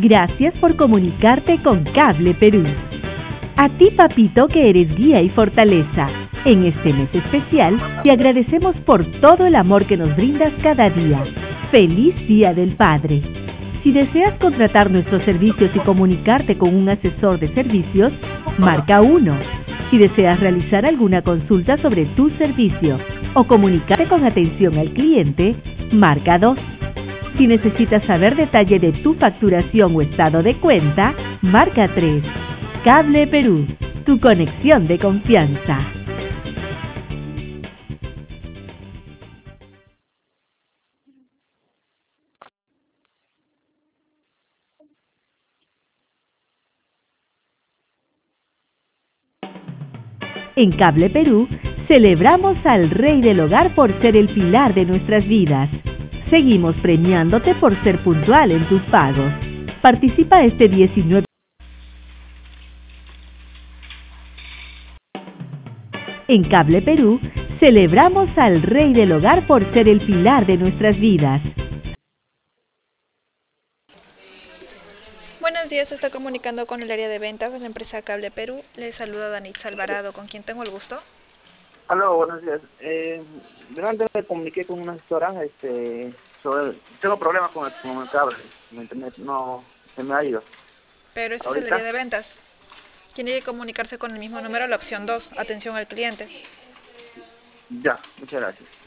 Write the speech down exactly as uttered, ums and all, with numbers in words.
Gracias por comunicarte con Cable Perú. A ti, papito, que eres guía y fortaleza. En este mes especial, te agradecemos por todo el amor que nos brindas cada día. ¡Feliz Día del Padre! Si deseas contratar nuestros servicios y comunicarte con un asesor de servicios, marca uno. Si deseas realizar alguna consulta sobre tu servicio o comunicarte con atención al cliente, marca dos. Si necesitas saber detalle de tu facturación o estado de cuenta, marca tres. Cable Perú, tu conexión de confianza. En Cable Perú, celebramos al Rey del Hogar por ser el pilar de nuestras vidas. Seguimos premiándote por ser puntual en tus pagos. Participa este diecinueve. En Cable Perú, celebramos al Rey del Hogar por ser el pilar de nuestras vidas. Buenos días, se está comunicando con el área de ventas de la empresa Cable Perú. Le saluda Danitza Alvarado, con quien tengo el gusto. Aló, buenos días. Eh, delante me comuniqué con una asesora, este, sobre, tengo problemas con el, con el cable, mi internet no se me ha ido. Pero este es el ¿Ahorita? área de ventas. Tiene que comunicarse con el mismo número, la opción dos, atención al cliente. Ya, muchas gracias.